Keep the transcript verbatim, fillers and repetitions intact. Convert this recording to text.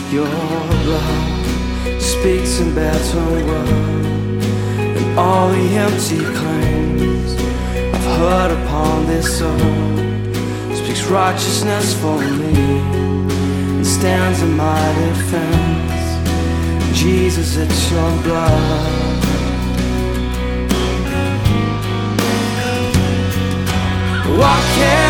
Your blood speaks in better words than all the empty claims I've heard upon this earth. Speaks righteousness for me and stands in my defense. Jesus, it's your blood. What can